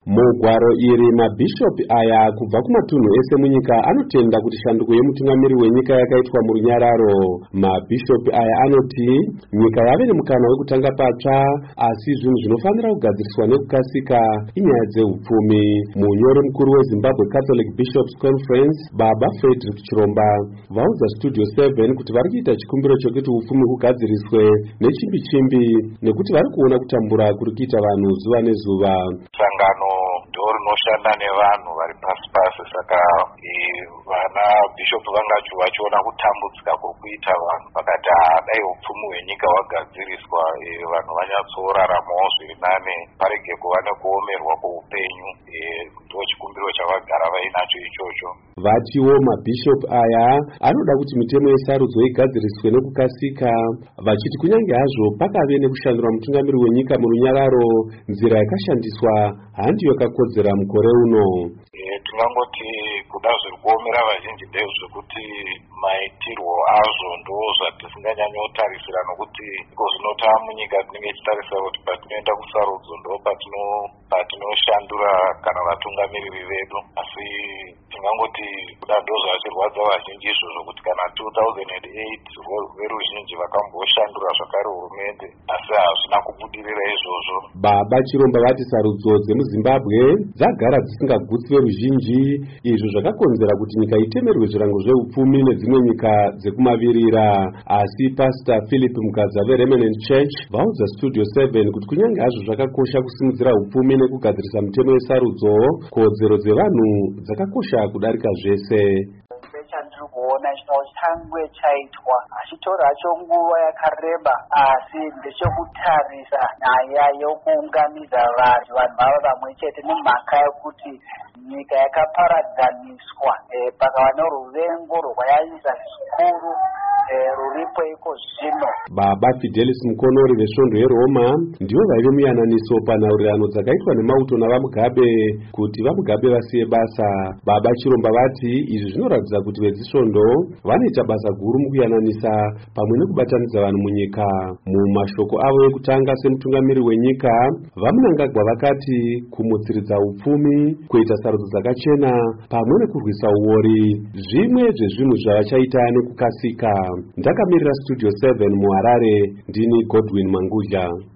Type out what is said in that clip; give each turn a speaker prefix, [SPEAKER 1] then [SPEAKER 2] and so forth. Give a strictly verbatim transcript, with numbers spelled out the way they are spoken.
[SPEAKER 1] Mugwaro iri mabhishop aya kubva kumatunhu ese munyika anotenda kuti shanduko yemutungamiri wenyika yakaitwa murunyararo. Mabhishop aya anoti nyika yave nemukana wekutanga patsva, asi zvinhu zvinofanira kugadziriswa nekukasika inyaya dzeupfumi. Munyori mukuru weZimbabwe Catholic Bishops Conference Baba Frederick Chiromba vaudza Studio seven kuti vari kuita chikumbiro chokuti upfumi hugadziriswe nechimbi chimbi nekuti vari kuona kutambura kuri kuita vanhu zuva nezuva.
[SPEAKER 2] Sangano ndori rinoshanda nevanhu vari pasi pasi, saka vana bishop vangacho vachiona kutambudzika kuri kuita vanhu vakati dai upfumi hwenyika hwagadziriswa vanhu vanyatsoraramawo zviri nane parege kuva nekuomerwa kweupenyu. Ndo chikumbiro chavagara vainacho ichocho.
[SPEAKER 1] Vatiwo mabhishop aya anoda kuti mitemo yesarudzo igadziriswe nekukasika, vachiti kunyange hazvo pakave nekushandura mutungamiri wenyika murunyararo, nzira yakashandiswa handiyo yakakodzera mukore uno.
[SPEAKER 2] Tingangoti kuda zviri kuomera vazhinji ndezvekuti maitirwo azvo ndo zvatisinganyanyotarisira, nokuti iko zvinota munyika tinenge tichitarisira kuti patinoenda kusarudzo ndo patinoshandura kana vatungamiriri vedu, asi tingangoti kuda ndo zvachirwadza vazhinji izvozvo kuti kana two thousand eight veruzhinji vakamboshandura zvakare hurumende, asi hazvina kubudirira izvozvo.
[SPEAKER 1] Baba Chiromba vati sarudzo dzemuZimbabwe dzagara dzisingagutsi veruzhinji, izvo zvakakonzera kuti nyika itemerwe zvirango zveupfumi nedzimwe nyika dzekumavirira. Asi Pastor Philip Mukadza veRemnant Church vaudza Studio seven kuti kunyange hazvo zvakakosha kusimudzira upfumi nekugadzirisa mitemo yesarudzo, kodzero dzevanhu dzakakosha kudarika zvese.
[SPEAKER 3] Chandiri kuona chinotangwe chaitwa hachitori hacho nguva yakareba, asi ndechekutarisa nyaya yokuunganidza vanhu vanhu vava vamwe chete nemhaka yekuti nyika yakaparadzaniswa, pakava neruvengo rwayanyisa zvikuru ruripo iko zvino.
[SPEAKER 1] Baba Fidelis Mukonori vesvondo yeRoma ndivo vaive muyananiso panhaurirano dzakaitwa nemauto navamugabe kuti vamugabe vasiye basa. Baba Chiromba vati izvi zvinoratidza kuti vedzisvondo vanoita basa guru mukuyananisa pamwe nekubatanidza vanhu munyika. Mumashoko avo ekutanga semutungamiri wenyika, vamunangagwa vakati kumutsiridza upfumi, kuita sarudzo dzakachena pamwe nekurwisa uori zvimwe zvezvinhu zvavachaita nekukasika. Ndakamirira Studio seven muHarare, ndini Godwin Mangudya.